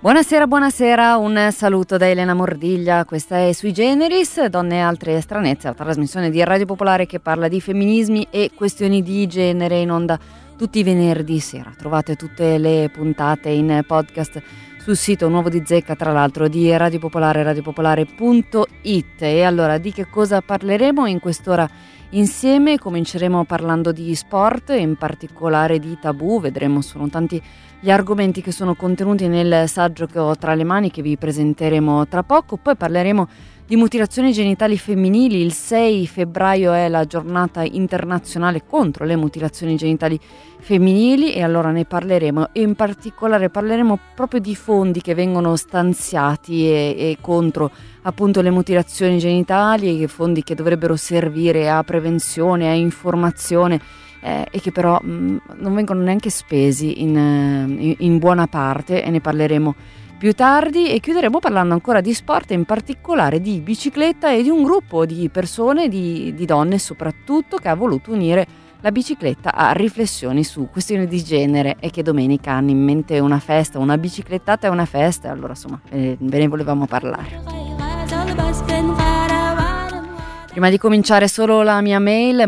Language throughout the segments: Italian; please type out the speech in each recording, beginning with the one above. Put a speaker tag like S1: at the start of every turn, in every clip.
S1: Buonasera, buonasera, un saluto da Elena Mordiglia, questa è Sui Generis, Donne e altre stranezze, la trasmissione di Radio Popolare che parla di femminismi e questioni di genere, in onda tutti i venerdì sera. Trovate tutte le puntate in podcast sul sito nuovo di Zecca, tra l'altro, di Radio Popolare, radiopopolare.it. E allora, di che cosa parleremo in quest'ora insieme? Cominceremo parlando di sport, in particolare di tabù. Vedremo, sono tanti gli argomenti che sono contenuti nel saggio che ho tra le mani, che vi presenteremo tra poco. Poi parleremo di mutilazioni genitali femminili. Il 6 febbraio è la giornata internazionale contro le mutilazioni genitali femminili, e allora ne parleremo, e in particolare parleremo proprio di fondi che vengono stanziati e contro appunto le mutilazioni genitali, e fondi che dovrebbero servire a prevenzione, a informazione, e che però non vengono neanche spesi in buona parte, e ne parleremo più tardi. E chiuderemo parlando ancora di sport, e in particolare di bicicletta e di un gruppo di persone, di donne soprattutto, che ha voluto unire la bicicletta a riflessioni su questioni di genere, e che domenica hanno in mente una festa, una biciclettata e una festa. Allora insomma ve ne volevamo parlare. Prima di cominciare, solo la mia mail,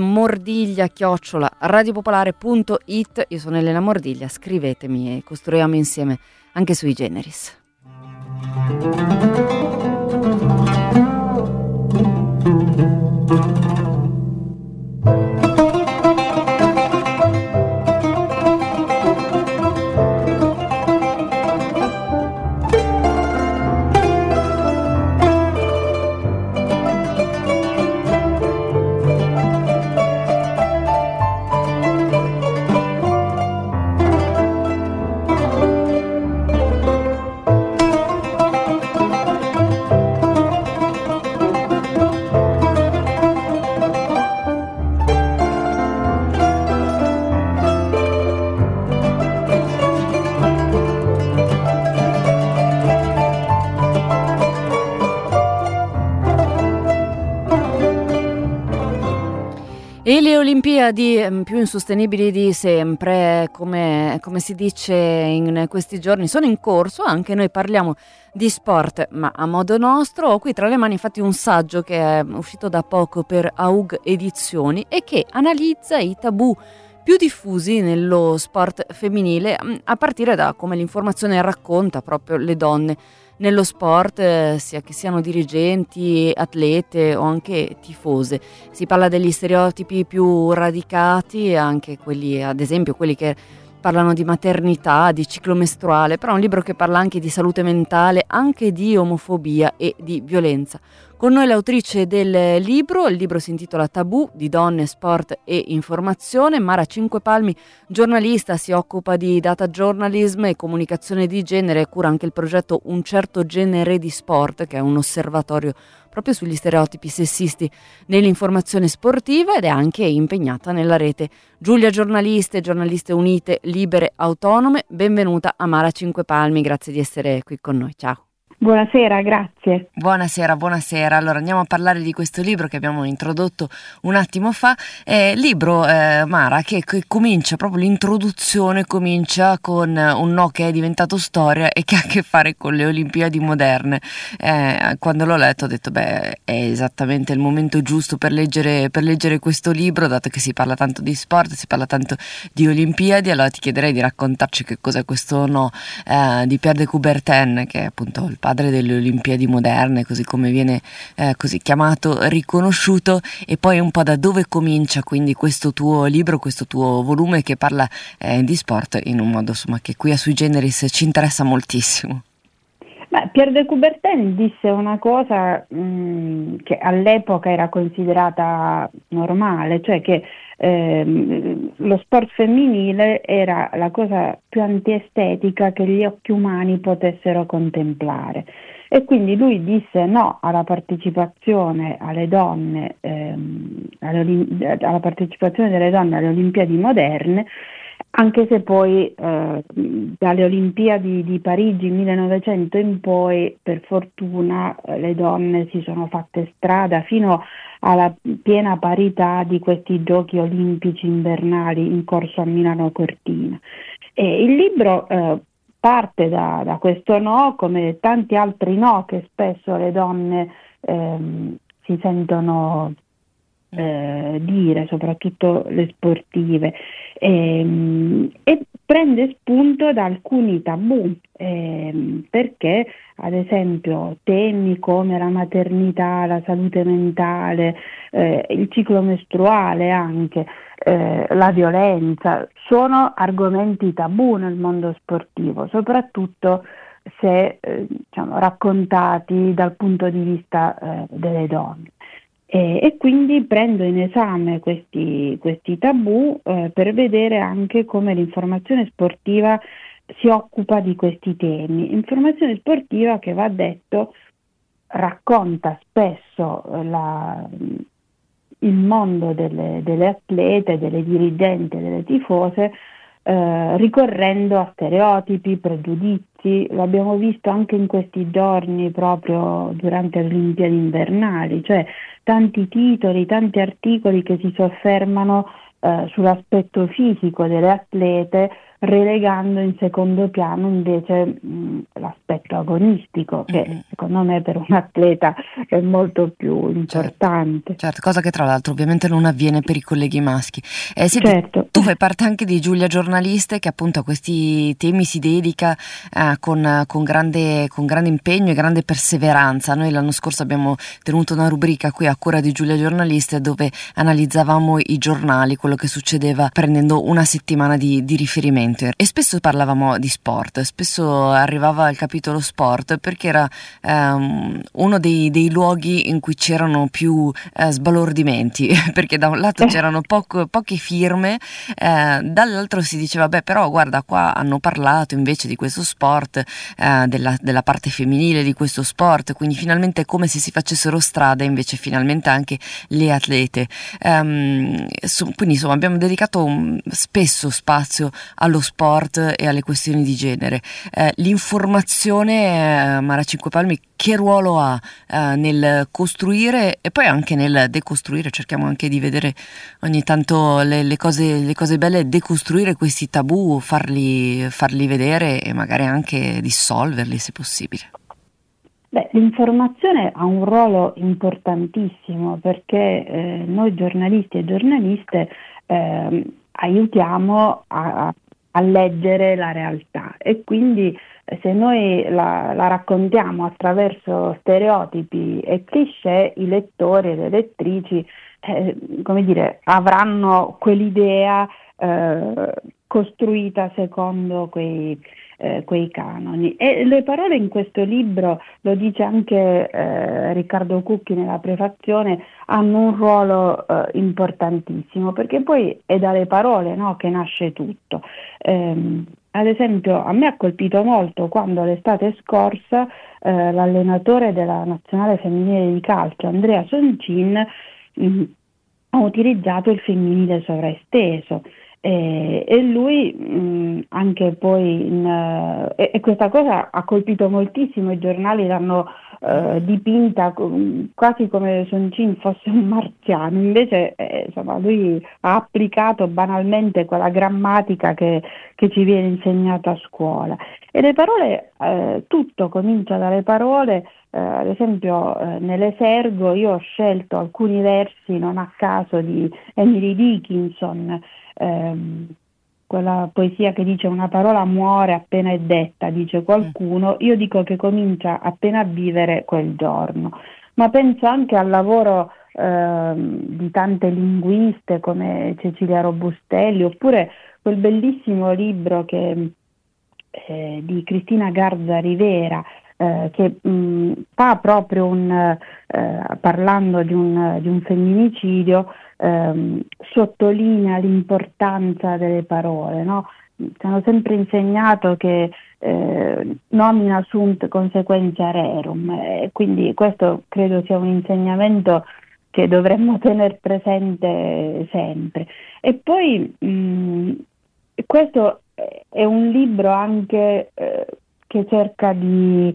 S1: mordiglia@radiopopolare.it. Io sono Elena Mordiglia, scrivetemi e costruiamo insieme anche Sui Generis. E le Olimpiadi più insostenibili di sempre, come si dice in questi giorni, sono in corso. Anche noi parliamo di sport, ma a modo nostro. Ho qui tra le mani infatti un saggio che è uscito da poco per AUG Edizioni, e che analizza i tabù più diffusi nello sport femminile, a partire da come l'informazione racconta proprio le donne nello sport, sia che siano dirigenti, atlete o anche tifose. Si parla degli stereotipi più radicati, anche quelli, ad esempio quelli che parlano di maternità, di ciclo mestruale, però è un libro che parla anche di salute mentale, anche di omofobia e di violenza. Con noi l'autrice del libro, il libro si intitola Tabù, di donne, sport e informazione, Mara Cinquepalmi, giornalista, si occupa di data journalism e comunicazione di genere, e cura anche il progetto Un certo genere di sport, che è un osservatorio proprio sugli stereotipi sessisti nell'informazione sportiva, ed è anche impegnata nella rete Giulia Giornaliste, Giornaliste Unite, Libere, Autonome. Benvenuta a Mara Cinquepalmi, grazie di essere qui con noi, ciao.
S2: Buonasera, grazie.
S1: Buonasera. Allora andiamo a parlare di questo libro che abbiamo introdotto un attimo fa. Libro, Mara, che comincia proprio, l'introduzione comincia con un no che è diventato storia e che ha a che fare con le Olimpiadi moderne. Quando l'ho letto ho detto, è esattamente il momento giusto per leggere questo libro, dato che si parla tanto di sport, si parla tanto di Olimpiadi. Allora ti chiederei di raccontarci che cos'è questo no di Pierre de Coubertin, che è appunto il padre delle Olimpiadi moderne, così come viene così chiamato, riconosciuto, e poi un po' da dove comincia quindi questo tuo libro, questo tuo volume che parla di sport in un modo insomma che qui a Sui Generis ci interessa moltissimo.
S2: Pierre de Coubertin disse una cosa che all'epoca era considerata normale, cioè che lo sport femminile era la cosa più antiestetica che gli occhi umani potessero contemplare, e quindi lui disse no alla partecipazione alle donne, alla partecipazione delle donne alle Olimpiadi moderne, anche se poi dalle Olimpiadi di Parigi 1900 in poi, per fortuna, le donne si sono fatte strada fino alla piena parità di questi giochi olimpici invernali in corso a Milano Cortina. E il libro parte da questo no, come tanti altri no che spesso le donne si sentono dire, soprattutto le sportive, e prende spunto da alcuni tabù, perché ad esempio temi come la maternità, la salute mentale, il ciclo mestruale anche, la violenza, sono argomenti tabù nel mondo sportivo, soprattutto se diciamo, raccontati dal punto di vista delle donne. E quindi prendo in esame questi tabù per vedere anche come l'informazione sportiva si occupa di questi temi. Informazione sportiva che, va detto, racconta spesso il mondo delle atlete, delle dirigenti, delle tifose, ricorrendo a stereotipi, pregiudizi. L'abbiamo visto anche in questi giorni proprio durante le Olimpiadi invernali, cioè tanti titoli, tanti articoli che si soffermano sull'aspetto fisico delle atlete, relegando in secondo piano invece l'aspetto agonistico, che secondo me per un atleta è molto più importante.
S1: Certo, cosa che tra l'altro ovviamente non avviene per i colleghi maschi. Senti,
S2: Certo.
S1: tu fai parte anche di Giulia Giornaliste, che appunto a questi temi si dedica con grande impegno e grande perseveranza. Noi l'anno scorso abbiamo tenuto una rubrica qui a cura di Giulia Giornaliste dove analizzavamo i giornali, quello che succedeva prendendo una settimana di riferimento, e spesso parlavamo di sport, spesso arrivava il capitolo sport perché era uno dei luoghi in cui c'erano più sbalordimenti, perché da un lato c'erano poche firme, dall'altro si diceva beh, però guarda, qua hanno parlato invece di questo sport, della parte femminile di questo sport, quindi finalmente è come se si facessero strada invece finalmente anche le atlete. Quindi insomma abbiamo dedicato spesso spazio allo sport e alle questioni di genere. L'informazione, Mara Cinquepalmi, che ruolo ha nel costruire e poi anche nel decostruire? Cerchiamo anche di vedere ogni tanto le cose belle, decostruire questi tabù, farli vedere e magari anche dissolverli se possibile.
S2: Beh, l'informazione ha un ruolo importantissimo perché noi giornalisti e giornaliste aiutiamo a leggere la realtà, e quindi se noi la raccontiamo attraverso stereotipi e cliché, i lettori e le lettrici come dire, avranno quell'idea costruita secondo quei canoni. E le parole in questo libro, lo dice anche Riccardo Cucchi nella prefazione, hanno un ruolo importantissimo, perché poi è dalle parole, no, che nasce tutto. Ad esempio, a me ha colpito molto quando l'estate scorsa l'allenatore della nazionale femminile di calcio, Andrea Soncin, ha utilizzato il femminile sovraesteso. E lui anche poi e questa cosa ha colpito moltissimo, i giornali l'hanno dipinta quasi come Soncin fosse un marziano, invece insomma lui ha applicato banalmente quella grammatica che ci viene insegnata a scuola, e le parole, tutto comincia dalle parole. Ad esempio nell'Esergo io ho scelto alcuni versi non a caso di Emily Dickinson, quella poesia che dice: una parola muore appena è detta, dice qualcuno, io dico che comincia appena a vivere quel giorno. Ma penso anche al lavoro di tante linguiste come Cecilia Robustelli, oppure quel bellissimo libro di Cristina Garza Rivera, che fa proprio parlando di un femminicidio, sottolinea l'importanza delle parole, no? Ci hanno sempre insegnato che nomina sunt consequentia rerum, e quindi questo credo sia un insegnamento che dovremmo tenere presente sempre. E poi questo è un libro anche che cerca di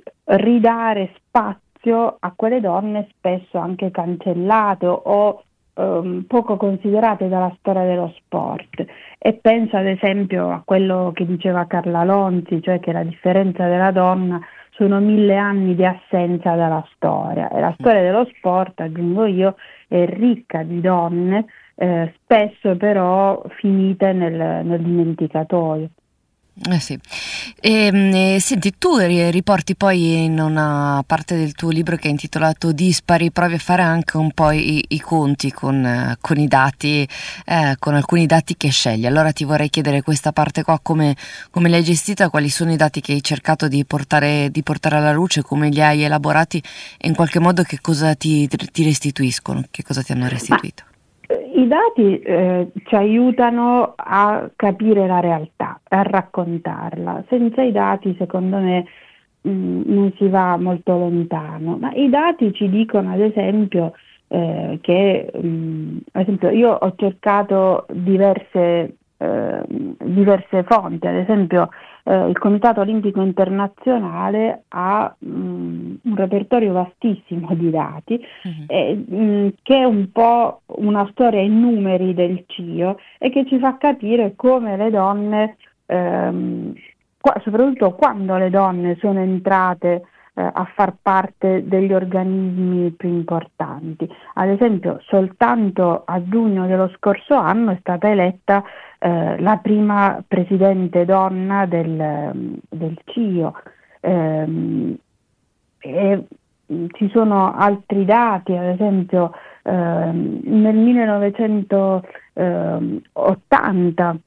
S2: ridare spazio a quelle donne spesso anche cancellate o poco considerate dalla storia dello sport, e penso ad esempio a quello che diceva Carla Lonzi, cioè che la differenza della donna sono 1000 anni di assenza dalla storia, e la storia dello sport, aggiungo io, è ricca di donne, spesso però finite nel dimenticatoio.
S1: Sì. Senti, tu riporti poi in una parte del tuo libro che è intitolato Dispari, provi a fare anche un po' i conti con i dati, con alcuni dati che scegli. Allora ti vorrei chiedere questa parte qua, come l'hai gestita, quali sono i dati che hai cercato di portare alla luce, come li hai elaborati e in qualche modo che cosa ti restituiscono, che cosa ti hanno
S2: Ma
S1: restituito.
S2: i dati ci aiutano a capire la realtà, a raccontarla. Senza i dati, secondo me, non si va molto lontano. Ma i dati ci dicono, ad esempio, che ad esempio, io ho cercato diverse fonti, ad esempio il Comitato Olimpico Internazionale ha un repertorio vastissimo di dati,
S1: Mhm.
S2: che è un po' una storia in numeri del CIO, e che ci fa capire come le donne, soprattutto quando le donne sono entrate a far parte degli organismi più importanti. Ad esempio, soltanto a giugno dello scorso anno è stata eletta la prima presidente donna del CIO. E ci sono altri dati, ad esempio nel 1980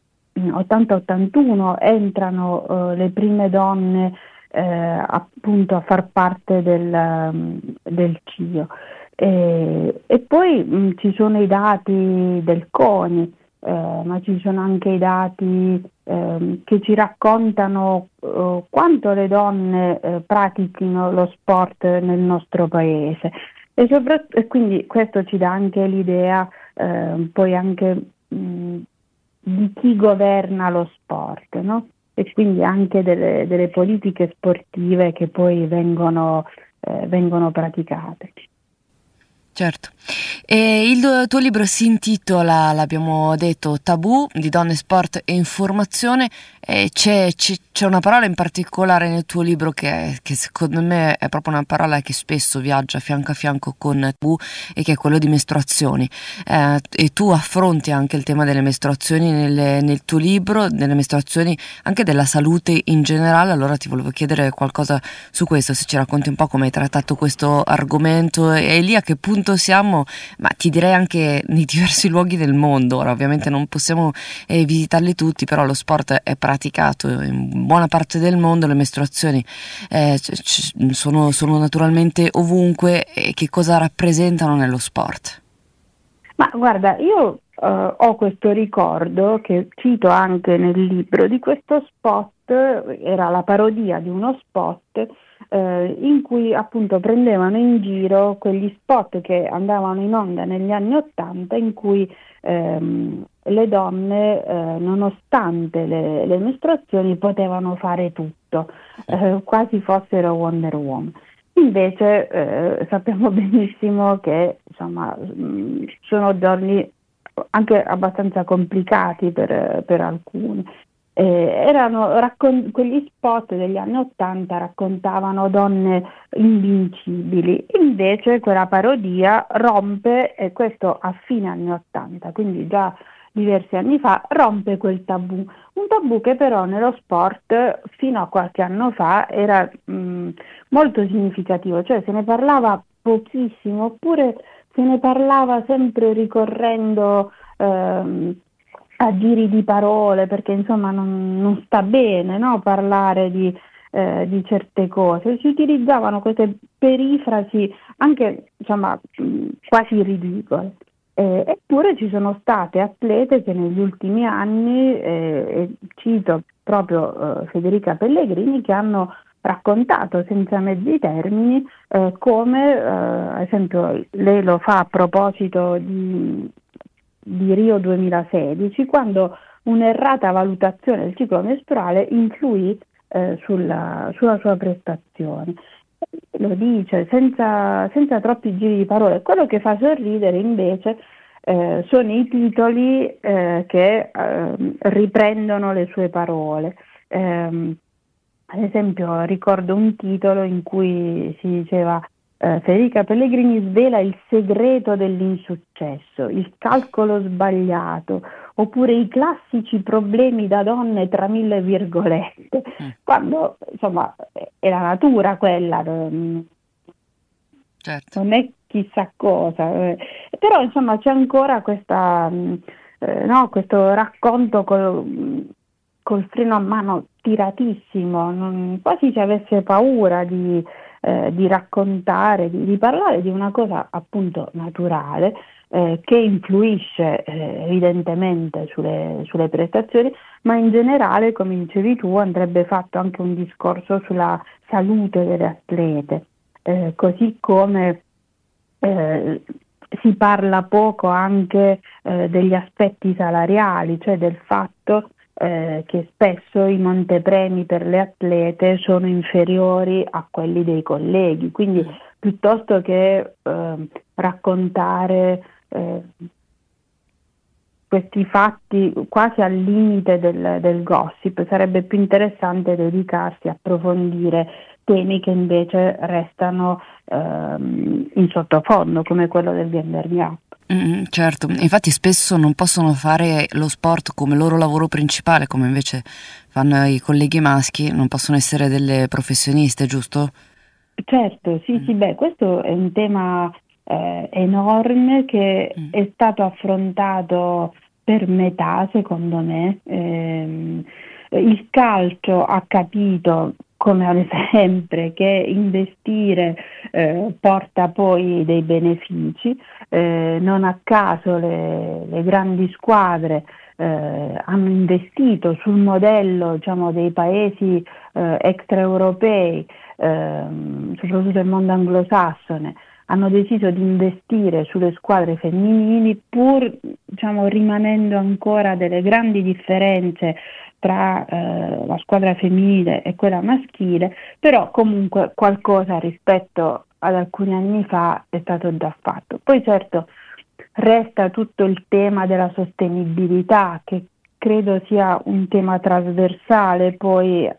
S2: 80-81 entrano le prime donne appunto a far parte del CIO. E poi ci sono i dati del CONI, ma ci sono anche i dati che ci raccontano quanto le donne pratichino lo sport nel nostro paese. E quindi questo ci dà anche l'idea poi anche di chi governa lo sport, no? E quindi anche delle politiche sportive che poi vengono praticate.
S1: Certo. E il tuo libro si intitola, l'abbiamo detto, Tabù di donne, sport e informazione. E c'è una parola in particolare nel tuo libro che secondo me è proprio una parola che spesso viaggia fianco a fianco con tabù, e che è quello di mestruazioni. E tu affronti anche il tema delle mestruazioni nel tuo libro, delle mestruazioni, anche della salute in generale. Allora ti volevo chiedere qualcosa su questo, se ci racconti un po' come hai trattato questo argomento e lì a che punto siamo, ma ti direi anche nei diversi luoghi del mondo. Ora ovviamente non possiamo visitarli tutti, però lo sport è praticato in buona parte del mondo, le mestruazioni sono naturalmente ovunque. E che cosa rappresentano nello sport?
S2: Ma guarda, io ho questo ricordo, che cito anche nel libro, di questo spot, era la parodia di uno spot in cui appunto prendevano in giro quegli spot che andavano in onda negli anni '80, in cui le donne, nonostante le mestruazioni, potevano fare tutto, quasi fossero Wonder Woman. Invece sappiamo benissimo che insomma sono giorni anche abbastanza complicati per alcuni. Quegli spot degli anni '80 raccontavano donne invincibili, invece quella parodia rompe, e questo a fine anni '80, quindi già diversi anni fa, rompe quel tabù. Un tabù che però nello sport fino a qualche anno fa era molto significativo, cioè se ne parlava pochissimo, oppure se ne parlava sempre ricorrendo a giri di parole, perché insomma non sta bene, no? Parlare di certe cose. Si utilizzavano queste perifrasi anche insomma quasi ridicole. Eppure ci sono state atlete che negli ultimi anni, e cito proprio Federica Pellegrini, che hanno raccontato senza mezzi termini come, ad esempio, lei lo fa a proposito di Rio 2016, quando un'errata valutazione del ciclo mestruale influì sulla sua prestazione. lo dice senza troppi giri di parole. Quello che fa sorridere invece sono i titoli che riprendono le sue parole. Ad esempio, ricordo un titolo in cui si diceva Federica Pellegrini svela il segreto dell'insuccesso, il calcolo sbagliato, oppure i classici problemi da donne tra mille virgolette, quando insomma è la natura quella,
S1: Certo.
S2: non è chissà cosa, però insomma c'è ancora no, questo racconto col freno a mano tiratissimo, quasi ci avesse paura di raccontare, di parlare di una cosa appunto naturale che influisce evidentemente sulle prestazioni, ma in generale, come dicevi tu, andrebbe fatto anche un discorso sulla salute delle atlete, così come si parla poco anche degli aspetti salariali, cioè del fatto che spesso i montepremi per le atlete sono inferiori a quelli dei colleghi, quindi piuttosto che raccontare questi fatti quasi al limite del gossip, sarebbe più interessante dedicarsi a approfondire temi che invece restano in sottofondo, come quello del gender gap.
S1: Certo, infatti spesso non possono fare lo sport come loro lavoro principale, come invece fanno i colleghi maschi, non possono essere delle professioniste, giusto?
S2: Certo, sì, beh, questo è un tema enorme che è stato affrontato per metà, secondo me. Il calcio ha capito, come sempre, che investire porta poi dei benefici. Non a caso le grandi squadre hanno investito sul modello, diciamo, dei paesi extraeuropei, soprattutto del mondo anglosassone, hanno deciso di investire sulle squadre femminili pur, diciamo, rimanendo ancora delle grandi differenze tra la squadra femminile e quella maschile, però comunque qualcosa rispetto ad alcuni anni fa è stato già fatto. Poi certo resta tutto il tema della sostenibilità, che credo sia un tema trasversale poi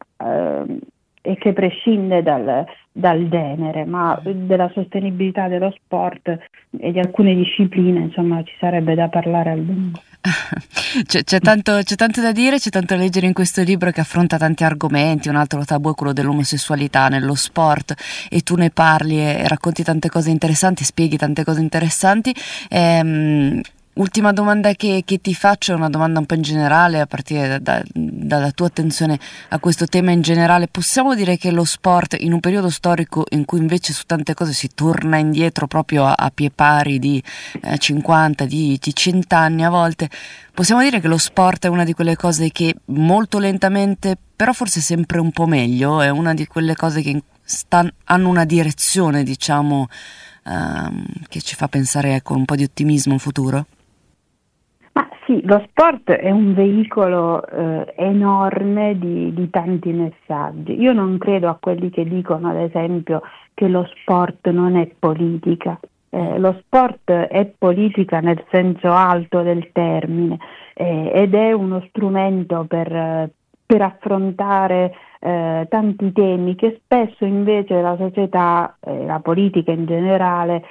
S2: e che prescinde dal genere, ma della sostenibilità dello sport e di alcune discipline, insomma, ci sarebbe da parlare a lungo.
S1: C'è tanto da dire, c'è tanto da leggere in questo libro che affronta tanti argomenti. Un altro tabù è quello dell'omosessualità nello sport, e tu ne parli e racconti tante cose interessanti, spieghi tante cose interessanti. Ultima domanda che ti faccio è una domanda un po' in generale, a partire dalla tua attenzione a questo tema in generale. Possiamo dire che lo sport, in un periodo storico in cui invece su tante cose si torna indietro proprio a pie pari di 50, di 100 anni a volte, possiamo dire che lo sport è una di quelle cose che molto lentamente, però forse sempre un po' meglio, è una di quelle cose che hanno una direzione, diciamo, che ci fa pensare con un po' di ottimismo in futuro?
S2: Ma sì, lo sport è un veicolo enorme di tanti messaggi. Io non credo a quelli che dicono, ad esempio, che lo sport non è politica. Lo sport è politica nel senso alto del termine ed è uno strumento per affrontare tanti temi che spesso invece la società, la politica in generale,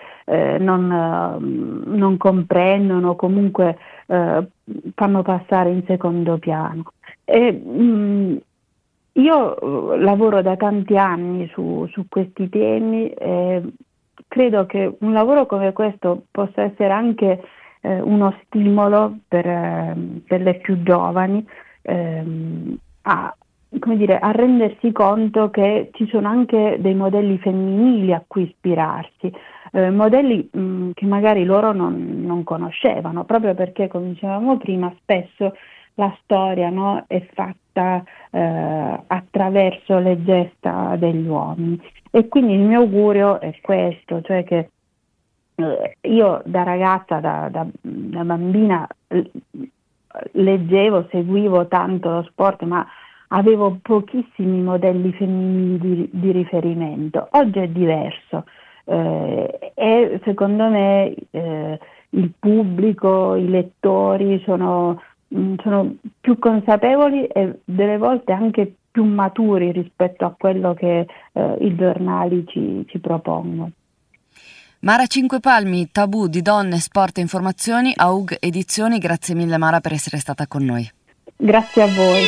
S2: non comprendono, comunque fanno passare in secondo piano. Io lavoro da tanti anni su questi temi e credo che un lavoro come questo possa essere anche uno stimolo per le più giovani come dire, a rendersi conto che ci sono anche dei modelli femminili a cui ispirarsi, modelli che magari loro non conoscevano, proprio perché, come dicevamo prima, spesso la storia, no, è fatta attraverso le gesta degli uomini. E quindi il mio augurio è questo, cioè che io da ragazza, da bambina, leggevo, seguivo tanto lo sport, ma avevo pochissimi modelli femminili di riferimento. Oggi è diverso e secondo me il pubblico, i lettori sono più consapevoli e delle volte anche più maturi rispetto a quello che i giornali ci propongono.
S1: Mara Cinquepalmi, Tabù di donne, sport e informazioni, AUG Edizioni. Grazie mille Mara per essere stata con noi.
S2: Grazie a voi.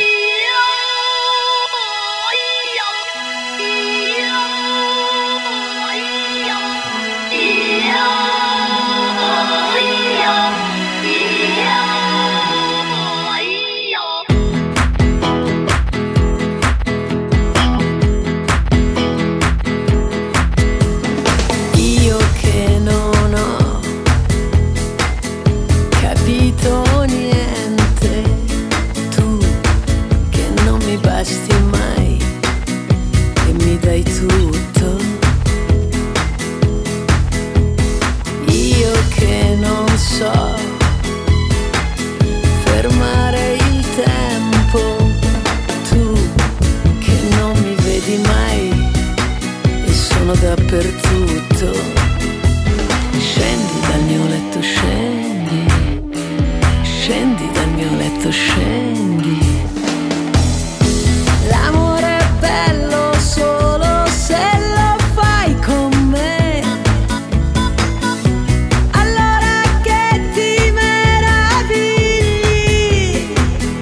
S3: Dappertutto, scendi dal mio letto, scendi dal mio letto, scendi. L'amore è bello solo se lo fai con me, allora che ti meravigli,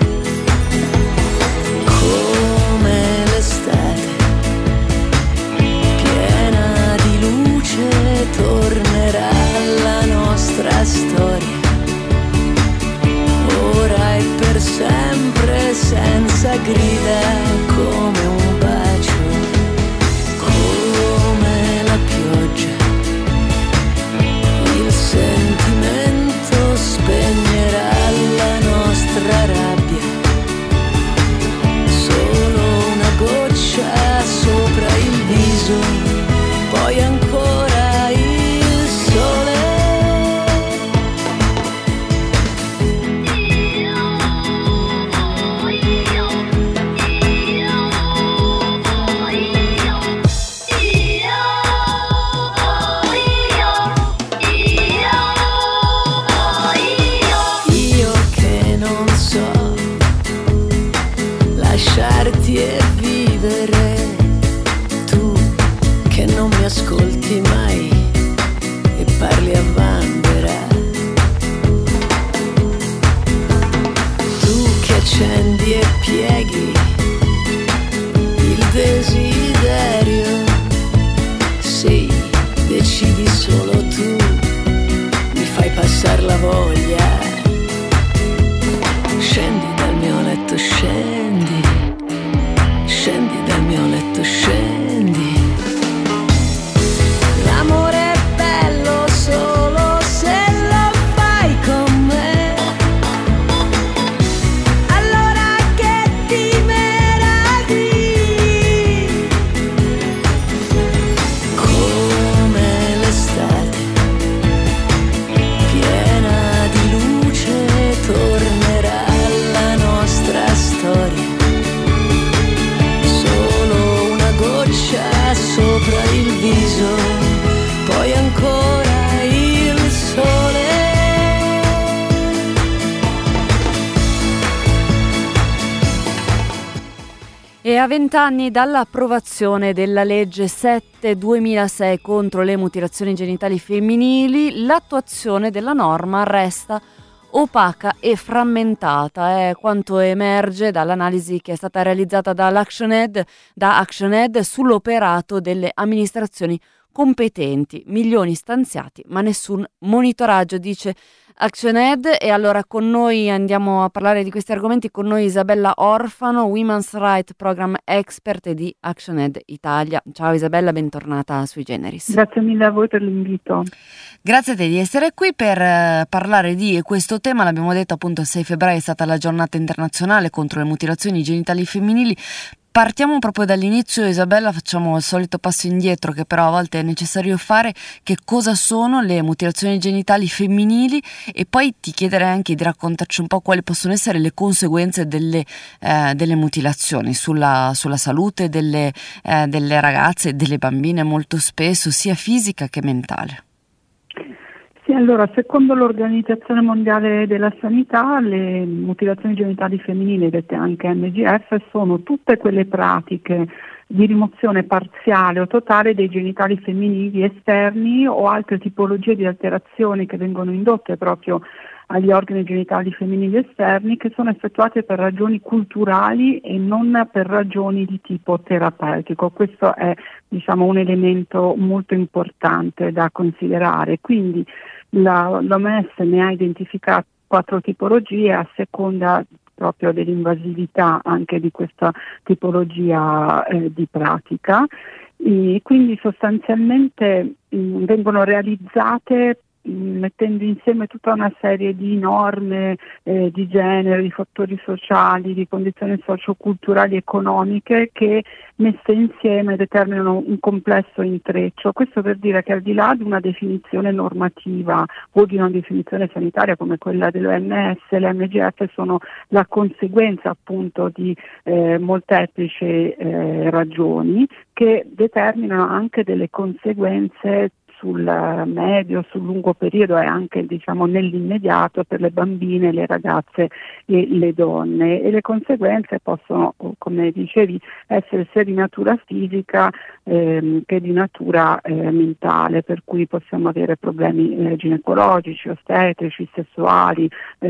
S3: come l'estate tornerà la nostra storia, ora e per sempre, senza grida, come un bacio, come la pioggia, il sentimento spegnerà la nostra rabbia, solo una goccia sopra il viso, poi ancora e vivere, tu che non mi ascolti mai e parli a vanvera, tu che accendi e pieghi il desiderio, sì, decidi solo tu, mi fai passare la voglia, scendi dal mio letto, scendi dal mio letto, scendi. L'amore è bello solo se lo fai con me, allora che ti meravigli, come l'estate piena di luce, tornerà la nostra storia, sopra il viso, poi ancora il sole.
S1: E a 20 anni dall'approvazione della legge 7/2006 contro le mutilazioni genitali femminili, l'attuazione della norma resta opaca e frammentata, è quanto emerge dall'analisi che è stata realizzata da ActionAid sull'operato delle amministrazioni competenti. Milioni stanziati ma nessun monitoraggio, dice ActionAid. E allora con noi andiamo a parlare di questi argomenti, con noi Isabella Orfano, Women's Rights Program Expert di ActionAid Italia. Ciao Isabella, bentornata sui Generis.
S2: Grazie mille a voi per l'invito.
S1: Grazie a te di essere qui per parlare di questo tema. L'abbiamo detto appunto, il 6 febbraio è stata la giornata internazionale contro le mutilazioni genitali femminili. partiamo proprio dall'inizio, Isabella, facciamo il solito passo indietro che però a volte è necessario fare. Che cosa sono le mutilazioni genitali femminili? E poi ti chiederei anche di raccontarci un po' quali possono essere le conseguenze delle mutilazioni sulla salute delle ragazze e delle bambine, molto spesso sia fisica che mentale.
S2: Sì, allora, secondo l'Organizzazione Mondiale della Sanità, le mutilazioni genitali femminili, dette anche MGF, sono tutte quelle pratiche di rimozione parziale o totale dei genitali femminili esterni o altre tipologie di alterazioni che vengono indotte proprio agli organi genitali femminili esterni, che sono effettuate per ragioni culturali e non per ragioni di tipo terapeutico. Questo è, un elemento molto importante da considerare. Quindi l'OMS ne ha identificato 4 tipologie a seconda proprio dell'invasività anche di questa tipologia di pratica, e quindi sostanzialmente vengono realizzate mettendo insieme tutta una serie di norme di genere, di fattori sociali, di condizioni socioculturali e economiche che messe insieme determinano un complesso intreccio. Questo per dire che al di là di una definizione normativa o di una definizione sanitaria come quella dell'OMS, le MGF sono la conseguenza appunto di molteplici ragioni che determinano anche delle conseguenze sul medio, sul lungo periodo e anche nell'immediato per le bambine, le ragazze e le donne, e le conseguenze possono, come dicevi, essere sia di natura fisica che di natura mentale, per cui possiamo avere problemi ginecologici, ostetrici, sessuali,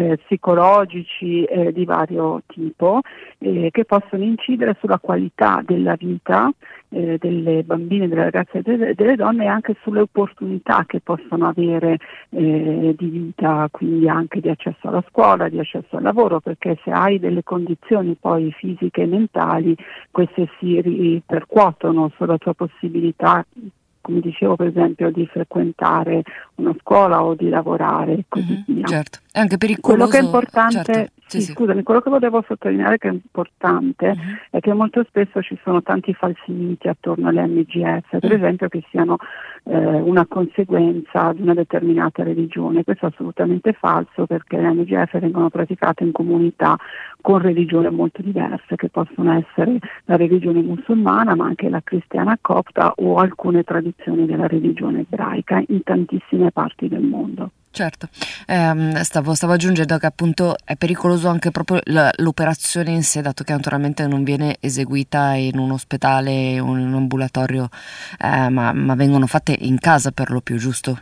S2: psicologici di vario tipo, che possono incidere sulla qualità della vita delle bambine, delle ragazze e delle donne, e anche sulle opportunità che possono avere di vita, quindi anche di accesso alla scuola, di accesso al lavoro, perché se hai delle condizioni poi fisiche e mentali, queste si ripercuotono sulla tua possibilità, come dicevo, per esempio, di frequentare una scuola o di lavorare e così via.
S1: Certo, è anche pericoloso.
S2: Quello che è importante,
S1: certo.
S2: Scusami, quello che volevo sottolineare che è importante è che molto spesso ci sono tanti falsi miti attorno alle MGF, per esempio che siano una conseguenza di una determinata religione. Questo è assolutamente falso, perché le MGF vengono praticate in comunità con religioni molto diverse, che possono essere la religione musulmana, ma anche la cristiana copta o alcune tradizioni della religione ebraica in tantissime parti del mondo.
S1: Certo, stavo aggiungendo che appunto è pericoloso anche proprio l'operazione in sé, dato che naturalmente non viene eseguita in un ospedale o in un ambulatorio, ma vengono fatte in casa per lo più, giusto?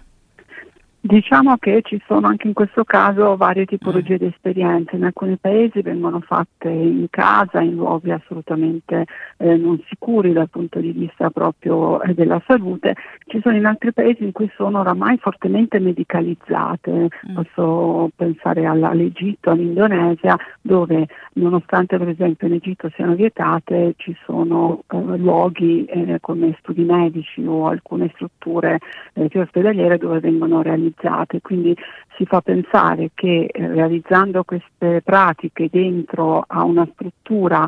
S2: Diciamo che ci sono anche in questo caso varie tipologie di esperienze. In alcuni paesi vengono fatte in casa, in luoghi assolutamente non sicuri dal punto di vista proprio della salute. Ci sono in altri paesi in cui sono oramai fortemente medicalizzate. Posso pensare all'Egitto, all'Indonesia, dove nonostante per esempio in Egitto siano vietate, ci sono luoghi come studi medici o alcune strutture più ospedaliere dove vengono realizzate. Quindi si fa pensare che realizzando queste pratiche dentro a una struttura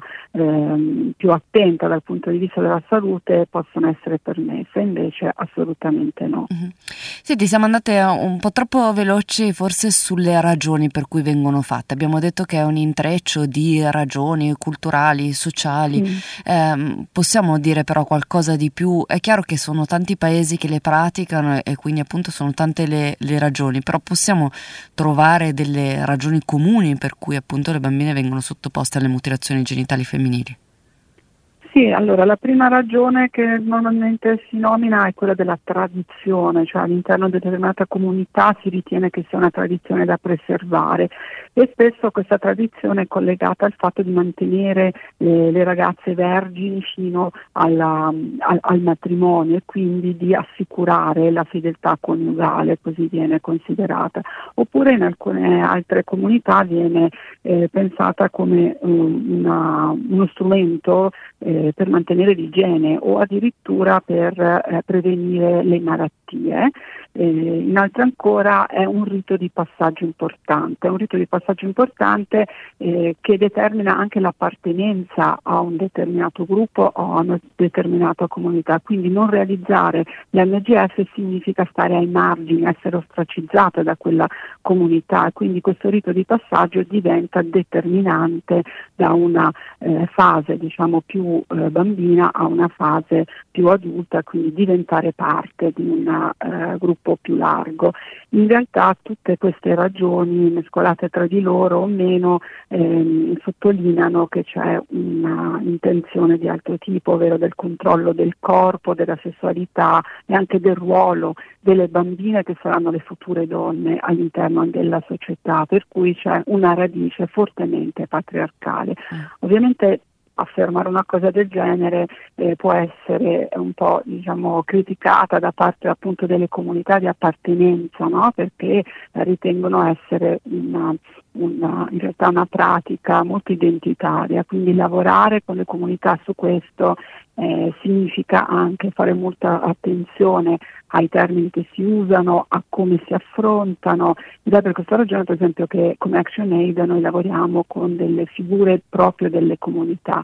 S2: più attenta dal punto di vista della salute possono essere permesse, invece assolutamente no.
S1: Senti, siamo andate un po' troppo veloci forse sulle ragioni per cui vengono fatte. Abbiamo detto che è un intreccio di ragioni culturali, sociali. Possiamo dire però qualcosa di più? È chiaro che sono tanti paesi che le praticano e quindi appunto sono tante le ragioni, però possiamo trovare delle ragioni comuni per cui appunto le bambine vengono sottoposte alle mutilazioni genitali femminili?
S2: Sì, allora la prima ragione che normalmente si nomina è quella della tradizione, cioè all'interno di determinata comunità si ritiene che sia una tradizione da preservare, e spesso questa tradizione è collegata al fatto di mantenere le ragazze vergini fino al matrimonio, e quindi di assicurare la fedeltà coniugale, così viene considerata. Oppure in alcune altre comunità viene pensata come uno strumento per mantenere l'igiene o addirittura per prevenire le malattie. Inoltre ancora è un rito di passaggio importante, che determina anche l'appartenenza a un determinato gruppo o a una determinata comunità, quindi non realizzare l'MGF significa stare ai margini, essere ostracizzata da quella comunità, e quindi questo rito di passaggio diventa determinante da una fase diciamo più bambina a una fase più adulta, quindi diventare parte di un gruppo più largo. In realtà tutte queste ragioni mescolate tra di loro o meno sottolineano che c'è una intenzione di altro tipo, ovvero del controllo del corpo, della sessualità e anche del ruolo delle bambine che saranno le future donne all'interno della società, per cui c'è una radice fortemente patriarcale. Ovviamente affermare una cosa del genere può essere un po' criticata da parte appunto delle comunità di appartenenza, no? Perché ritengono essere in realtà una pratica molto identitaria, quindi lavorare con le comunità su questo significa anche fare molta attenzione ai termini che si usano, a come si affrontano, ed è per questa ragione per esempio che come Action Aid noi lavoriamo con delle figure proprio delle comunità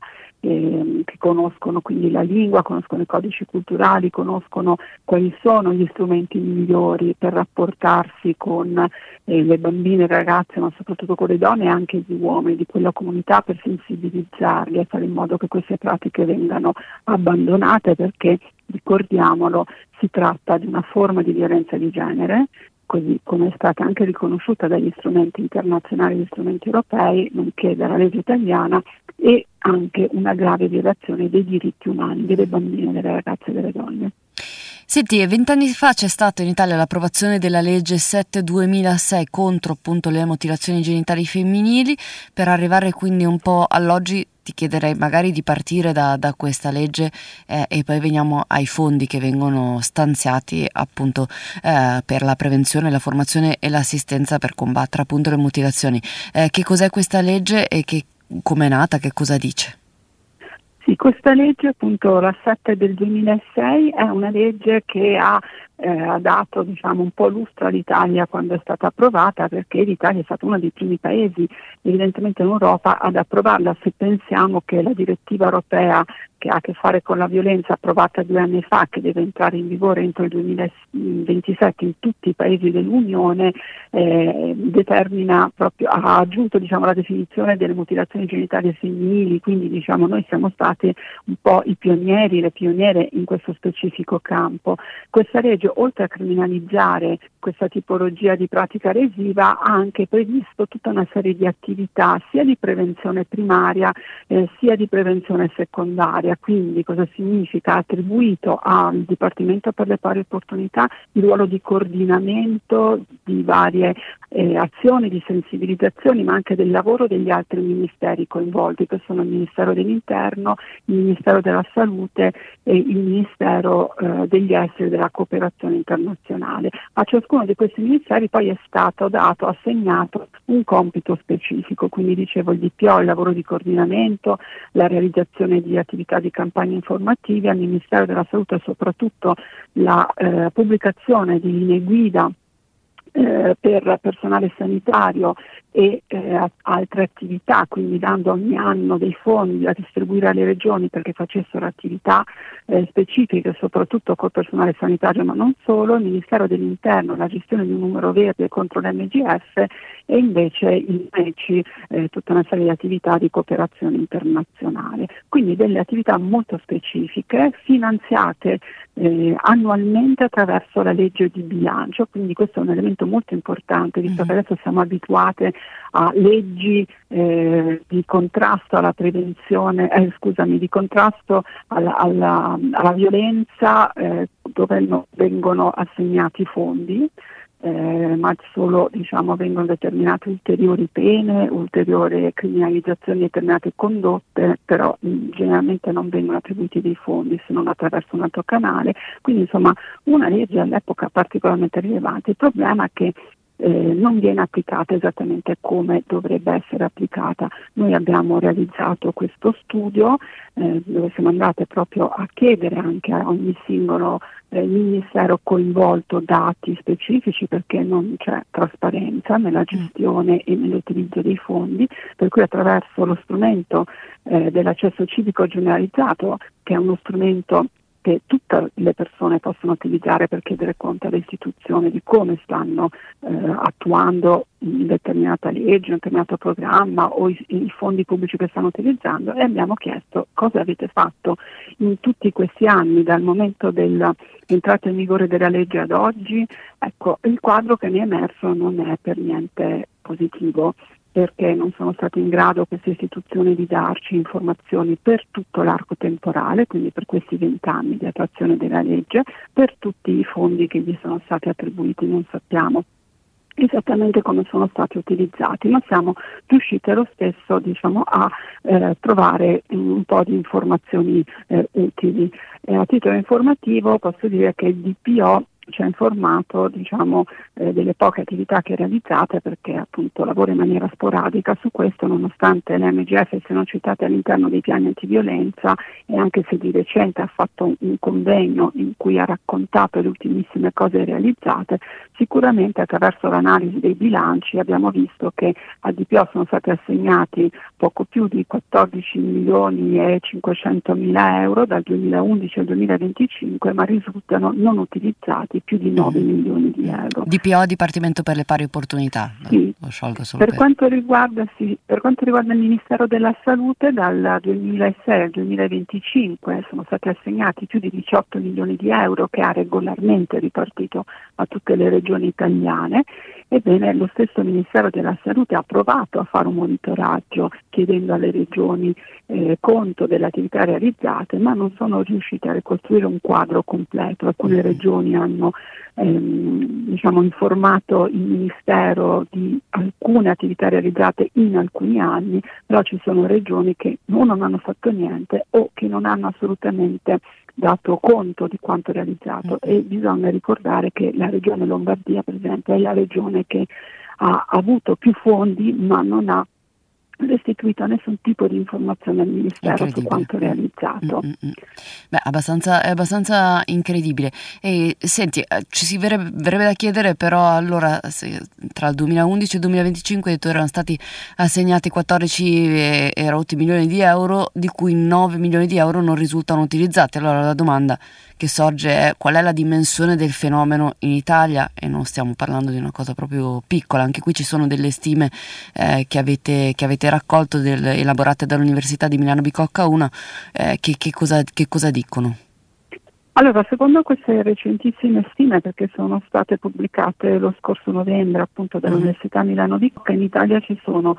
S2: che conoscono quindi la lingua, conoscono i codici culturali, conoscono quali sono gli strumenti migliori per rapportarsi con le bambine, le ragazze, ma soprattutto con le donne e anche gli uomini di quella comunità, per sensibilizzarli e fare in modo che queste pratiche vengano abbandonate, perché ricordiamolo, si tratta di una forma di violenza di genere, così come è stata anche riconosciuta dagli strumenti internazionali e dagli strumenti europei, nonché dalla legge italiana, e anche una grave violazione dei diritti umani delle bambine, delle ragazze e delle donne.
S1: Senti, 20 anni fa c'è stata in Italia l'approvazione della legge 7/2006 contro appunto le mutilazioni genitali femminili. Per arrivare quindi un po' all'oggi ti chiederei magari di partire da questa legge e poi veniamo ai fondi che vengono stanziati appunto per la prevenzione, la formazione e l'assistenza per combattere appunto le mutilazioni. Che cos'è questa legge e come è nata, che cosa dice?
S2: Sì, questa legge, appunto la 7 del 2006, è una legge che ha dato un po' lustro all'Italia quando è stata approvata, perché l'Italia è stato uno dei primi paesi evidentemente in Europa ad approvarla. Se pensiamo che la direttiva europea che ha a che fare con la violenza approvata 2 anni fa, che deve entrare in vigore entro il 2027 in tutti i paesi dell'Unione, ha aggiunto la definizione delle mutilazioni genitali femminili, quindi noi siamo stati un po' i pionieri, le pioniere in questo specifico campo. Questa legge, oltre a criminalizzare questa tipologia di pratica lesiva, ha anche previsto tutta una serie di attività sia di prevenzione primaria sia di prevenzione secondaria. Quindi cosa significa? Ha attribuito al Dipartimento per le pari opportunità il ruolo di coordinamento di varie azioni di sensibilizzazione, ma anche del lavoro degli altri ministeri coinvolti, che sono il Ministero dell'Interno, il Ministero della Salute e il Ministero degli Esteri e della Cooperazione Internazionale. A ciascuno di questi ministeri poi è stato assegnato un compito specifico, quindi dicevo il DPO, il lavoro di coordinamento, la realizzazione di attività di campagne informative, al Ministero della Salute soprattutto la pubblicazione di linee guida per personale sanitario e altre attività, quindi dando ogni anno dei fondi da distribuire alle regioni perché facessero attività specifiche soprattutto col personale sanitario, ma non solo. Il Ministero dell'Interno la gestione di un numero verde contro l'MGF e invece il MECI tutta una serie di attività di cooperazione internazionale, quindi delle attività molto specifiche finanziate annualmente attraverso la legge di bilancio. Quindi questo è un elemento molto importante, visto che adesso siamo abituate a leggi di contrasto alla prevenzione, di contrasto alla violenza, dove non vengono assegnati fondi, ma solo vengono determinate ulteriori pene, ulteriori criminalizzazioni di determinate condotte, però generalmente non vengono attribuiti dei fondi se non attraverso un altro canale. Quindi una legge all'epoca particolarmente rilevante. Il problema è che non viene applicata esattamente come dovrebbe essere applicata. Noi abbiamo realizzato questo studio dove siamo andate proprio a chiedere anche a ogni singolo ministero coinvolto dati specifici, perché non c'è trasparenza nella gestione e nell'utilizzo dei fondi, per cui attraverso lo strumento dell'accesso civico generalizzato, che è uno strumento che tutte le persone possono utilizzare per chiedere conto alle istituzioni di come stanno attuando determinata legge, un determinato programma o i fondi pubblici che stanno utilizzando, e abbiamo chiesto cosa avete fatto in tutti questi anni dal momento dell'entrata in vigore della legge ad oggi. Ecco, il quadro che ne è emerso non è per niente positivo, perché non sono state in grado queste istituzioni di darci informazioni per tutto l'arco temporale, quindi per questi 20 anni di attuazione della legge, per tutti i fondi che gli sono stati attribuiti non sappiamo esattamente come sono stati utilizzati, ma siamo riusciti lo stesso a trovare un po' di informazioni utili. A titolo informativo posso dire che il DPO ci ha informato delle poche attività che realizzate, perché appunto lavora in maniera sporadica su questo, nonostante le MGF siano citate all'interno dei piani antiviolenza, e anche se di recente ha fatto un convegno in cui ha raccontato le ultimissime cose realizzate. Sicuramente attraverso l'analisi dei bilanci abbiamo visto che al DPO sono stati assegnati poco più di 14 milioni e 500 mila euro dal 2011 al 2025, ma risultano non utilizzati più di 9 milioni di euro.
S4: DPO, Dipartimento per le Pari Opportunità.
S2: Sì.
S4: Lo sciolgo solo
S2: per quanto riguarda il Ministero della Salute, dal 2006 al 2025 sono stati assegnati più di 18 milioni di euro che ha regolarmente ripartito a tutte le regioni italiane. Ebbene, lo stesso Ministero della Salute ha provato a fare un monitoraggio chiedendo alle regioni conto delle attività realizzate, ma non sono riusciti a ricostruire un quadro completo. Alcune regioni hanno informato il Ministero di alcune attività realizzate in alcuni anni, però ci sono regioni che non hanno fatto niente o che non hanno assolutamente dato conto di quanto realizzato. E bisogna ricordare che la regione Lombardia, per esempio, è la regione che ha avuto più fondi ma non ha restituito nessun tipo di informazione al Ministero su quanto realizzato.
S4: Beh, è abbastanza incredibile. E senti, ci si verrebbe da chiedere, però, allora, se tra il 2011 e il 2025 erano stati assegnati 14 e rotti milioni di euro, di cui 9 milioni di euro non risultano utilizzati. Allora la domanda che sorge è: qual è la dimensione del fenomeno in Italia? E non stiamo parlando di una cosa proprio piccola. Anche qui ci sono delle stime che avete raccolto, elaborate dall'Università di Milano Bicocca una, che cosa dicono?
S2: Allora, secondo queste recentissime stime, perché sono state pubblicate lo scorso novembre appunto dall'Università Milano Bicocca, in Italia ci sono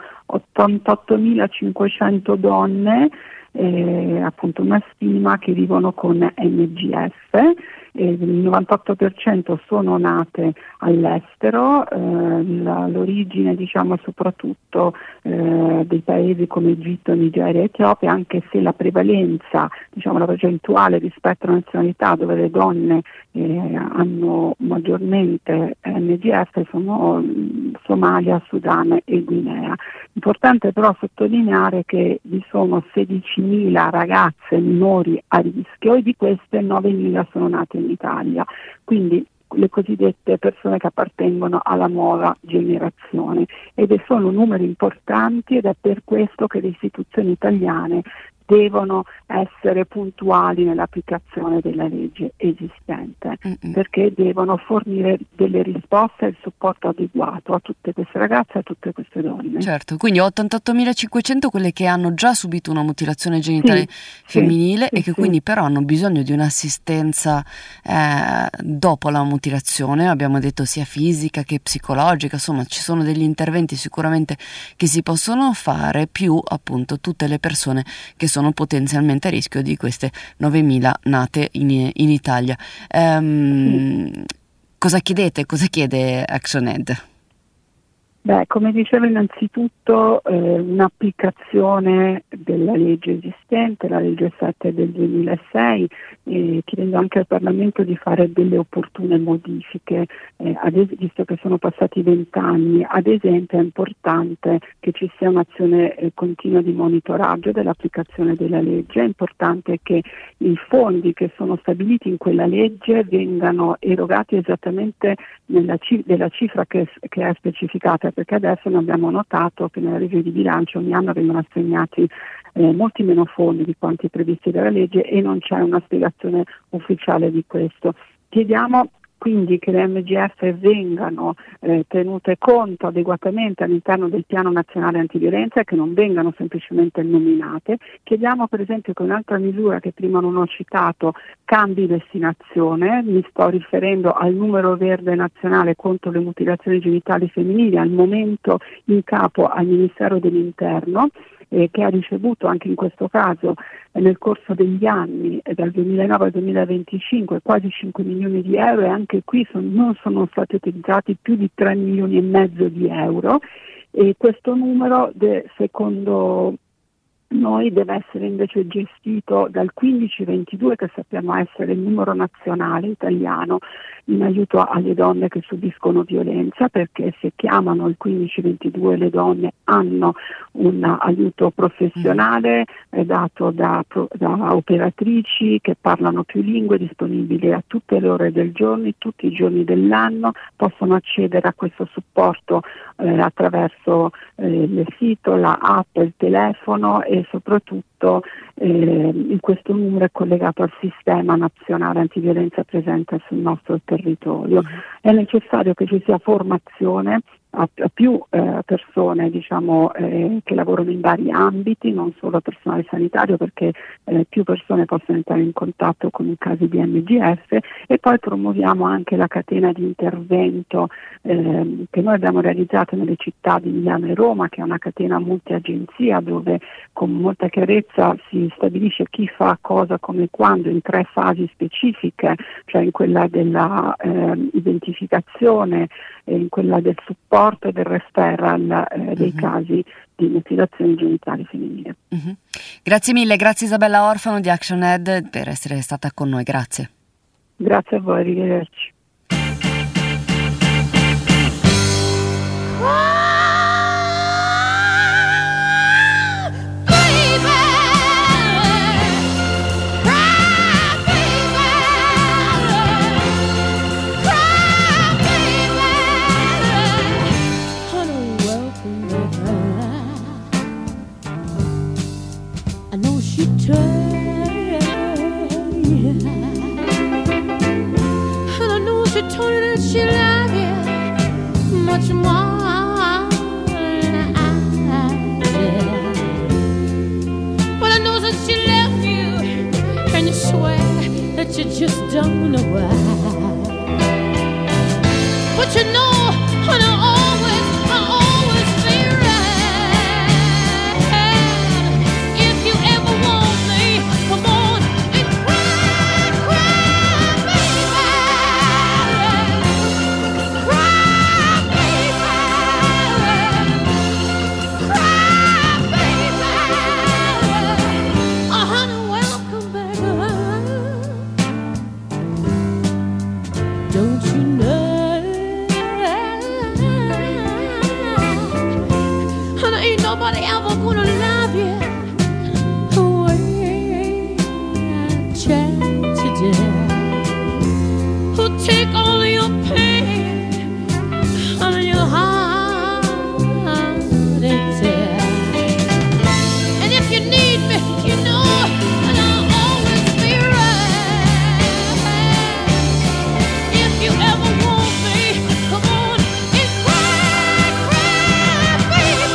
S2: 88.500 donne, appunto una stima, che vivono con MGF. Il 98% sono nate all'estero, l'origine è soprattutto dei paesi come Egitto, Nigeria e Etiopia, anche se la prevalenza, la percentuale rispetto alla nazionalità dove le donne hanno maggiormente MGF sono Somalia, Sudan e Guinea. Importante però sottolineare che vi sono 16.000 ragazze minori a rischio e di queste 9.000 sono nate in Italia, quindi le cosiddette persone che appartengono alla nuova generazione, ed sono numeri importanti, ed è per questo che le istituzioni italiane devono essere puntuali nell'applicazione della legge esistente, perché devono fornire delle risposte e il supporto adeguato a tutte queste ragazze e a tutte queste donne.
S4: Certo, quindi 88.500 quelle che hanno già subito una mutilazione genitale femminile e che quindi però hanno bisogno di un'assistenza dopo la mutilazione, abbiamo detto sia fisica che psicologica. Insomma, ci sono degli interventi sicuramente che si possono fare, più appunto tutte le persone che sono potenzialmente a rischio di queste 9.000 nate in Italia. Cosa chiedete? Cosa chiede ActionAid?
S2: Come dicevo, innanzitutto un'applicazione della legge esistente, la legge 7 del 2006, chiedendo anche al Parlamento di fare delle opportune modifiche, visto che sono passati 20 anni. Ad esempio è importante che ci sia un'azione continua di monitoraggio dell'applicazione della legge, è importante che i fondi che sono stabiliti in quella legge vengano erogati esattamente della cifra che è specificata, perché adesso noi abbiamo notato che nella legge di bilancio ogni anno vengono assegnati molti meno fondi di quanti previsti dalla legge e non c'è una spiegazione ufficiale di questo. Chiediamo quindi che le MGF vengano tenute conto adeguatamente all'interno del piano nazionale antiviolenza e che non vengano semplicemente nominate. Chiediamo per esempio che un'altra misura che prima non ho citato cambi destinazione, mi sto riferendo al numero verde nazionale contro le mutilazioni genitali femminili, al momento in capo al Ministero dell'Interno, che ha ricevuto anche in questo caso nel corso degli anni, dal 2009 al 2025, quasi 5 milioni di euro, e anche qui non sono stati utilizzati più di 3 milioni e mezzo di euro, e questo numero secondo noi deve essere invece gestito dal 1522, che sappiamo essere il numero nazionale italiano in aiuto alle donne che subiscono violenza, perché se chiamano il 1522 le donne hanno un aiuto professionale dato da operatrici che parlano più lingue, disponibili a tutte le ore del giorno, tutti i giorni dell'anno, possono accedere a questo supporto attraverso il sito, la app, il telefono, e soprattutto in questo numero è collegato al sistema nazionale antiviolenza presente sul nostro territorio. È necessario che ci sia formazione a più persone che lavorano in vari ambiti, non solo personale sanitario, perché più persone possono entrare in contatto con i casi di MGF, e poi promuoviamo anche la catena di intervento che noi abbiamo realizzato nelle città di Milano e Roma, che è una catena multiagenzia dove con molta chiarezza si stabilisce chi fa cosa, come e quando, in 3 fasi specifiche, cioè in quella della identificazione, in quella del supporto e del referral dei casi di mutilazione genitale femminile.
S4: Grazie mille, grazie Isabella Orfano di ActionAid per essere stata con noi, grazie.
S2: Grazie a voi, arrivederci.
S3: She love you much more than I did. But I know that she left you, and you swear that you just don't know why. But you know, and I always be right. If you ever want me, come on and cry, cry, baby. Nobody ever gonna love you the way I tried today. Who'll take all of your pain and your heart and tear. And if you need me, you know, and I'll always be right. If you ever want me, come on and cry, cry, baby.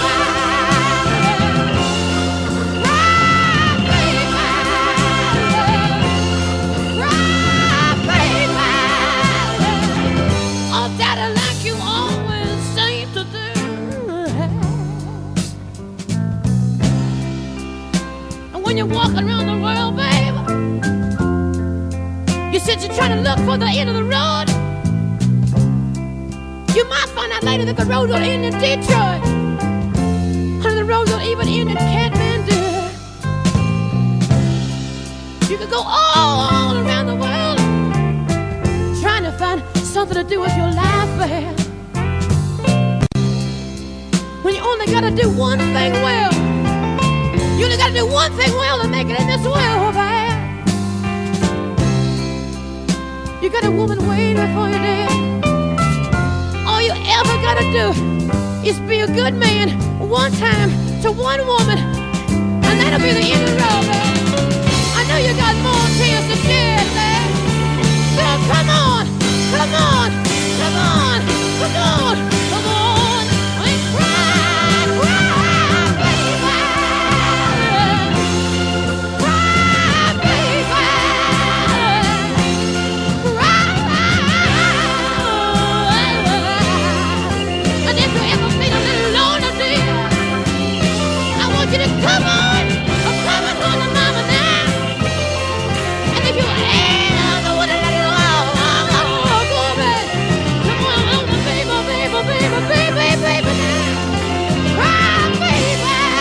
S3: When you're walking around the world, baby, you said you're trying to look for the end of the road, You might find out later that the road will end in Detroit, or the road will even end in Kathmandu. You could go all around the world trying to find something to do with your life, man. When you only gotta do one thing well. You only gotta do one thing well to make it in this world, man. You got a woman waiting for you there. All you ever gotta do is be a good man one time to one woman, and that'll be the end of the road, man. I know you got more tears to shed, man. So come on, come on, come on, come on, come on, and cry, cry, baby. Cry, baby. And if you ever feel a little lonely, dear, I want you to come on home to mama now. And if you ever want to let it all go, man, come on home to baby, baby, baby, baby, baby now. Cry, baby.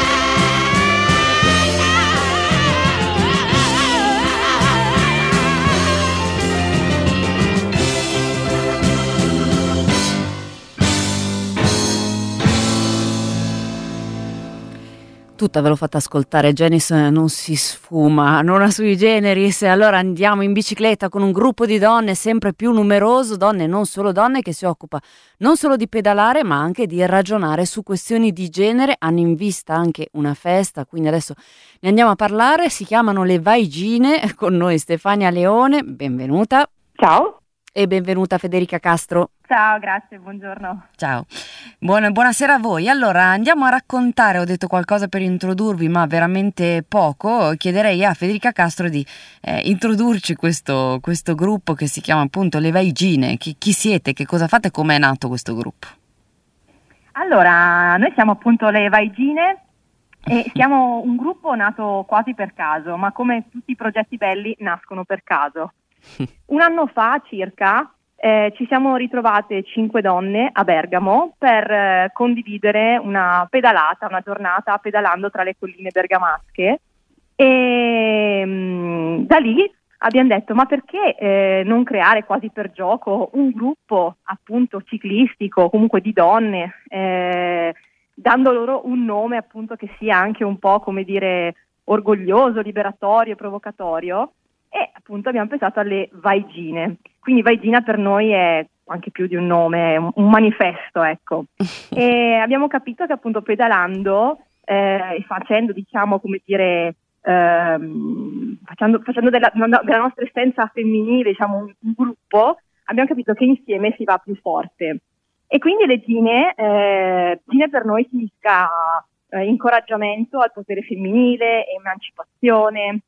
S1: Tutta ve l'ho fatta ascoltare, Janis non si sfuma, non ha sui generis, allora andiamo in bicicletta con un gruppo di donne sempre più numeroso, donne non solo donne, che si occupa non solo di pedalare ma anche di ragionare su questioni di genere, hanno in vista anche una festa, quindi adesso ne andiamo a parlare, si chiamano le Vaigine, con noi Stefania Leone, benvenuta.
S2: Ciao.
S1: E benvenuta Federica Castro.
S2: Ciao, grazie, buongiorno.
S4: Ciao, buonasera a voi. Allora andiamo a raccontare, ho detto qualcosa per introdurvi ma veramente poco, chiederei a Federica Castro di introdurci questo gruppo che si chiama appunto Le Vaigine. Chi siete, che cosa fate, come è nato questo gruppo?
S5: Allora, noi siamo appunto Le Vaigine e siamo un gruppo nato quasi per caso, ma come tutti i progetti belli nascono per caso. Un anno fa circa ci siamo ritrovate 5 donne a Bergamo per condividere una pedalata, una giornata pedalando tra le colline bergamasche e da lì abbiamo detto ma perché non creare quasi per gioco un gruppo appunto ciclistico, comunque di donne, dando loro un nome appunto che sia anche un po' come dire orgoglioso, liberatorio, provocatorio. E appunto abbiamo pensato alle Vaigine, quindi Vaigina per noi è anche più di un nome, è un manifesto, ecco. E abbiamo capito che appunto pedalando e facendo, diciamo, come dire, facendo della nostra essenza femminile, diciamo, un gruppo, abbiamo capito che insieme si va più forte. E quindi le Gine per noi significa incoraggiamento al potere femminile, emancipazione.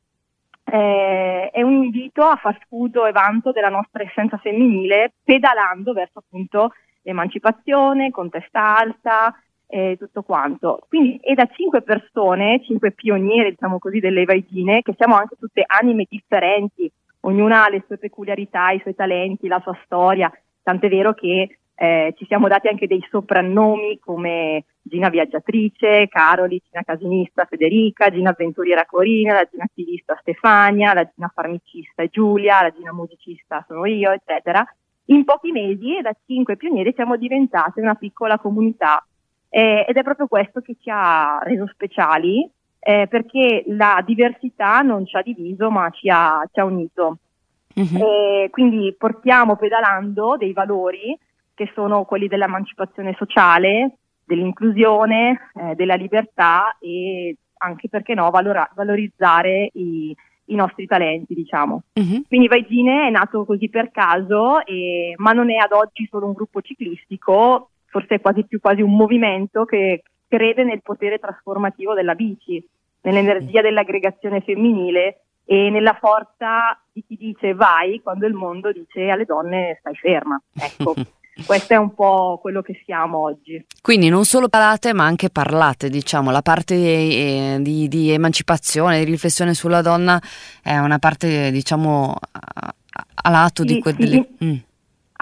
S5: È un invito a far scudo e vanto della nostra essenza femminile pedalando verso appunto l'emancipazione con testa alta e tutto quanto. Quindi è da 5 persone, 5 pioniere diciamo così delle Vaigine, che siamo anche tutte anime differenti, ognuna ha le sue peculiarità, i suoi talenti, la sua storia, tant'è vero che ci siamo dati anche dei soprannomi come Gina Viaggiatrice, Caroli, Gina Casinista Federica, Gina Avventuriera Corina, la Gina Stilista Stefania, la Gina Farmicista Giulia, la Gina Musicista sono io, eccetera. In pochi mesi da 5 pionieri siamo diventate una piccola comunità ed è proprio questo che ci ha reso speciali perché la diversità non ci ha diviso ma ci ha unito. Mm-hmm. Quindi portiamo pedalando dei valori che sono quelli dell'emancipazione sociale, dell'inclusione, della libertà e anche, perché no, valorizzare i nostri talenti, diciamo. Mm-hmm. Quindi Vaigine è nato così per caso, ma non è ad oggi solo un gruppo ciclistico, forse è quasi un movimento che crede nel potere trasformativo della bici, nell'energia dell'aggregazione femminile e nella forza di chi dice vai quando il mondo dice alle donne stai ferma. Ecco. Questo è un po' quello che siamo oggi.
S1: Quindi non solo parlate ma anche parlate, diciamo, la parte di emancipazione, di riflessione sulla donna è una parte, diciamo, a lato di quelle...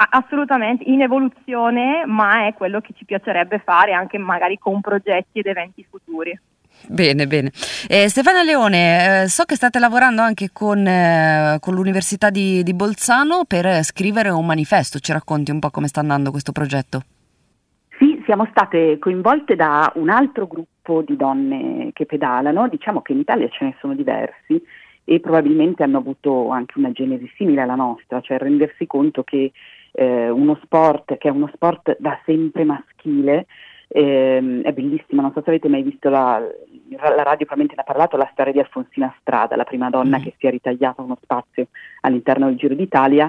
S5: Assolutamente, in evoluzione, ma è quello che ci piacerebbe fare anche magari con progetti ed eventi futuri.
S4: Bene, bene. Stefania Leone, so che state lavorando anche con l'Università di Bolzano per scrivere un manifesto. Ci racconti un po' come sta andando questo progetto?
S6: Sì, siamo state coinvolte da un altro gruppo di donne che pedalano, diciamo che in Italia ce ne sono diversi e probabilmente hanno avuto anche una genesi simile alla nostra, cioè rendersi conto che uno sport che è uno sport da sempre maschile è bellissimo. Non so se avete mai visto la radio, probabilmente ne ha parlato, la storia di Alfonsina Strada, la prima donna che si è ritagliata uno spazio all'interno del Giro d'Italia.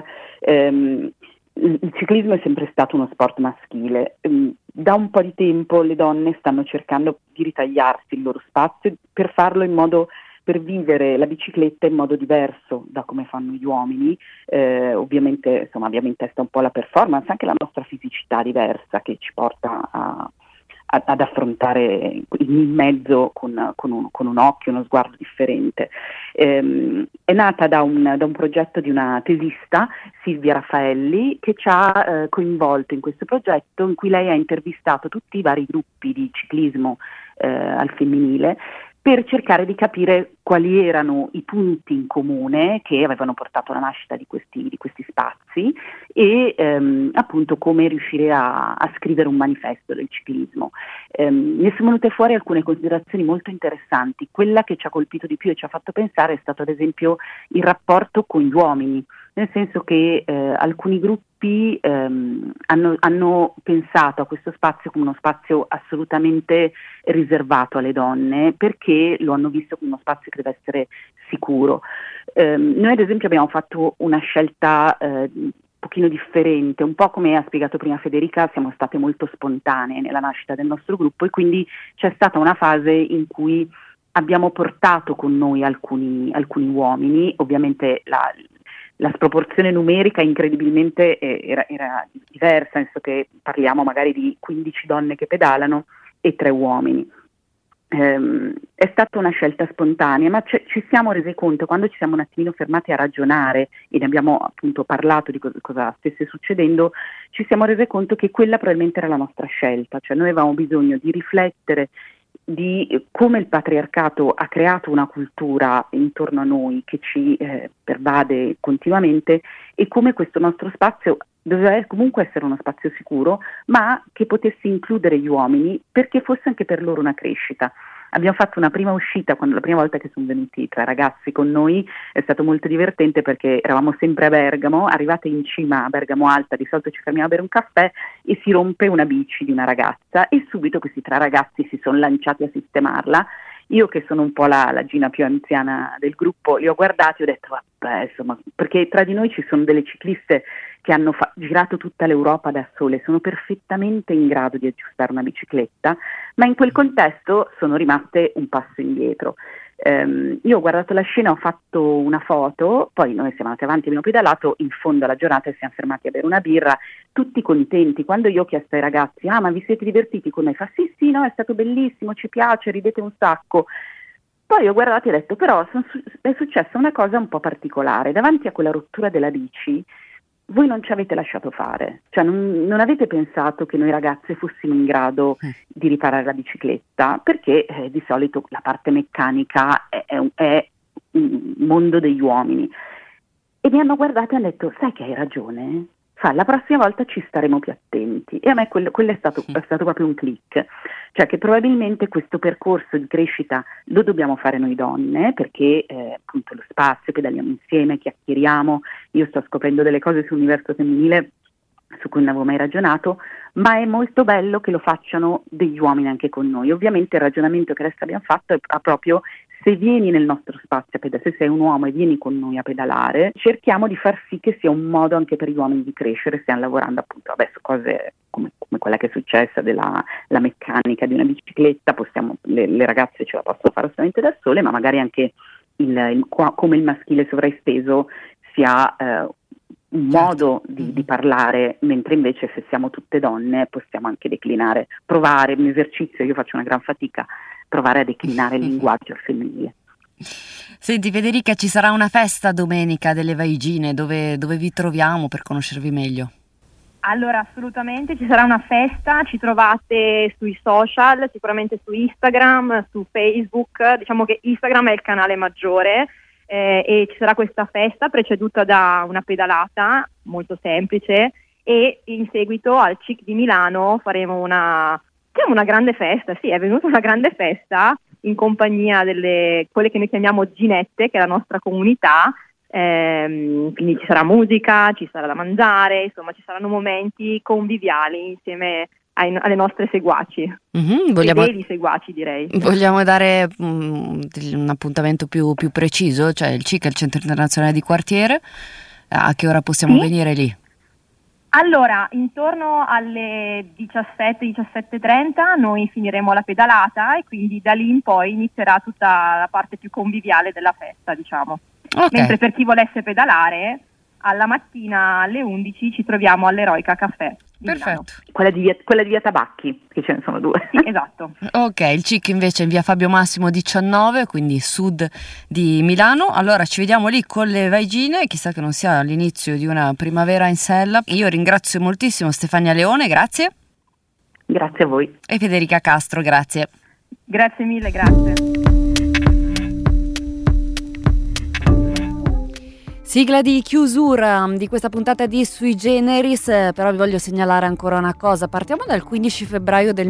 S6: Il ciclismo è sempre stato uno sport maschile. Da un po' di tempo le donne stanno cercando di ritagliarsi il loro spazio per farlo per vivere la bicicletta in modo diverso da come fanno gli uomini. Ovviamente, insomma, abbiamo in testa un po' la performance, anche la nostra fisicità diversa che ci porta ad affrontare il mezzo con un occhio, uno sguardo differente. È nata da un progetto di una tesista, Silvia Raffaelli, che ci ha coinvolto in questo progetto, in cui lei ha intervistato tutti i vari gruppi di ciclismo al femminile per cercare di capire quali erano i punti in comune che avevano portato alla nascita di questi spazi e appunto come riuscire a scrivere un manifesto del ciclismo. Ne sono venute fuori alcune considerazioni molto interessanti. Quella che ci ha colpito di più e ci ha fatto pensare è stato ad esempio il rapporto con gli uomini, nel senso che alcuni gruppi hanno pensato a questo spazio come uno spazio assolutamente riservato alle donne, perché lo hanno visto come uno spazio che deve essere sicuro. Noi ad esempio abbiamo fatto una scelta un pochino differente, un po' come ha spiegato prima Federica, siamo state molto spontanee nella nascita del nostro gruppo e quindi c'è stata una fase in cui abbiamo portato con noi alcuni uomini. Ovviamente la sproporzione numerica incredibilmente era diversa, nel senso che parliamo magari di 15 donne che pedalano e 3 uomini. È stata una scelta spontanea, ma ci siamo resi conto, quando ci siamo un attimino fermati a ragionare e ne abbiamo appunto parlato di cosa stesse succedendo, ci siamo resi conto che quella probabilmente era la nostra scelta, cioè noi avevamo bisogno di riflettere di come il patriarcato ha creato una cultura intorno a noi che ci pervade continuamente e come questo nostro spazio doveva comunque essere uno spazio sicuro, ma che potesse includere gli uomini perché fosse anche per loro una crescita. Abbiamo fatto una prima uscita, la prima volta che sono venuti 3 ragazzi con noi, è stato molto divertente perché eravamo sempre a Bergamo, arrivate in cima a Bergamo Alta, di solito ci fermiamo a bere un caffè e si rompe una bici di una ragazza e subito questi 3 ragazzi si sono lanciati a sistemarla. Io che sono un po' la Gina più anziana del gruppo, li ho guardati e ho detto vabbè, insomma, perché tra di noi ci sono delle cicliste che hanno girato tutta l'Europa da sole, sono perfettamente in grado di aggiustare una bicicletta, ma in quel contesto sono rimaste un passo indietro. Io ho guardato la scena, ho fatto una foto, poi noi siamo andati avanti, abbiamo pedalato in fondo alla giornata e siamo fermati a bere una birra, tutti contenti. Quando io ho chiesto ai ragazzi, ma vi siete divertiti con noi? Fa sì, no, è stato bellissimo, ci piace, ridete un sacco. Poi ho guardato e ho detto, però è successa una cosa un po' particolare, davanti a quella rottura della bici, voi non ci avete lasciato fare, cioè non avete pensato che noi ragazze fossimo in grado di riparare la bicicletta, perché di solito la parte meccanica è un mondo degli uomini. E mi hanno guardato e hanno detto, sai che hai ragione? La prossima volta ci staremo più attenti. E a me quello è stato proprio un click, cioè che probabilmente questo percorso di crescita lo dobbiamo fare noi donne, perché appunto lo spazio, pedaliamo insieme, chiacchieriamo, io sto scoprendo delle cose sull'universo femminile su cui non avevo mai ragionato, ma è molto bello che lo facciano degli uomini anche con noi. Ovviamente il ragionamento che adesso abbiamo fatto è proprio: se vieni nel nostro spazio a pedalare, se sei un uomo e vieni con noi a pedalare, cerchiamo di far sì che sia un modo anche per gli uomini di crescere. Stiamo lavorando appunto su cose come quella che è successa della meccanica di una bicicletta, le ragazze ce la possono fare assolutamente da sole, ma magari anche come il maschile sovraesteso sia un modo di parlare, mentre invece se siamo tutte donne possiamo anche declinare, provare un esercizio. Io faccio una gran fatica, provare a declinare il linguaggio femminile.
S4: Senti Federica, ci sarà una festa domenica delle Vaigine, dove vi troviamo per conoscervi meglio?
S5: Allora, assolutamente ci sarà una festa, ci trovate sui social, sicuramente su Instagram, su Facebook, diciamo che Instagram è il canale maggiore, e ci sarà questa festa preceduta da una pedalata molto semplice, e in seguito al CIC di Milano faremo una grande festa. Sì, è venuta una grande festa in compagnia delle quelle che noi chiamiamo ginette, che è la nostra comunità. Quindi ci sarà musica, ci sarà da mangiare, insomma ci saranno momenti conviviali insieme alle nostre seguaci, fedeli seguaci, direi.
S4: Vogliamo dare un appuntamento più preciso, cioè il CIC è il Centro Internazionale di Quartiere, a che ora possiamo venire lì?
S5: Allora, intorno alle 17-17:30 noi finiremo la pedalata, e quindi da lì in poi inizierà tutta la parte più conviviale della festa, diciamo.
S4: Okay.
S5: Mentre per chi volesse pedalare, alla mattina alle 11 ci troviamo all'Eroica Caffè di Milano.
S4: Perfetto.
S6: Quella di via Tabacchi, che ce ne sono due.
S5: Sì, esatto.
S4: Ok, il CIC invece è in via Fabio Massimo 19, quindi sud di Milano. Allora ci vediamo lì con le vaigine, chissà che non sia l'inizio di una primavera in sella. Io ringrazio moltissimo Stefania Leone, grazie.
S6: Grazie a voi.
S4: E Federica Castro, grazie.
S5: Grazie mille, grazie.
S1: Sigla di chiusura di questa puntata di Sui Generis, però vi voglio segnalare ancora una cosa. Partiamo dal 15 febbraio del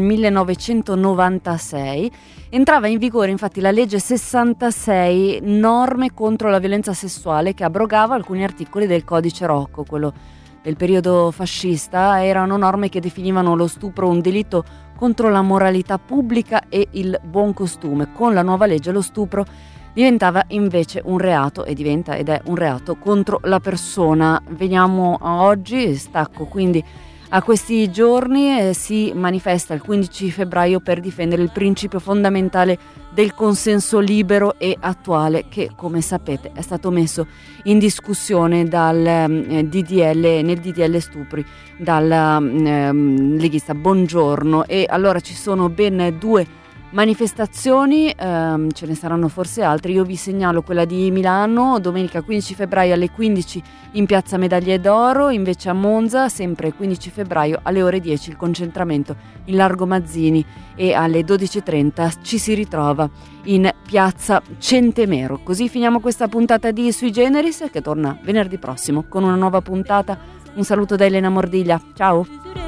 S1: 1996. Entrava in vigore infatti la legge 66, norme contro la violenza sessuale, che abrogava alcuni articoli del codice Rocco, quello del periodo fascista. Erano norme che definivano lo stupro un delitto contro la moralità pubblica e il buon costume. Con la nuova legge lo stupro diventava invece un reato, ed è un reato contro la persona. Veniamo a oggi, stacco quindi a questi giorni, si manifesta il 15 febbraio per difendere il principio fondamentale del consenso libero e attuale, che come sapete è stato messo in discussione nel DDL stupri dal leghista Bongiorno. E allora ci sono ben 2 manifestazioni, ce ne saranno forse altre. Io vi segnalo quella di Milano, domenica 15 febbraio alle 15 in piazza Medaglie d'Oro. Invece a Monza, sempre 15 febbraio alle ore 10, il concentramento in Largo Mazzini, e alle 12:30 ci si ritrova in piazza Centemero. Così finiamo questa puntata di Sui Generis, che torna venerdì prossimo con una nuova puntata. Un saluto da Elena Mordiglia, ciao!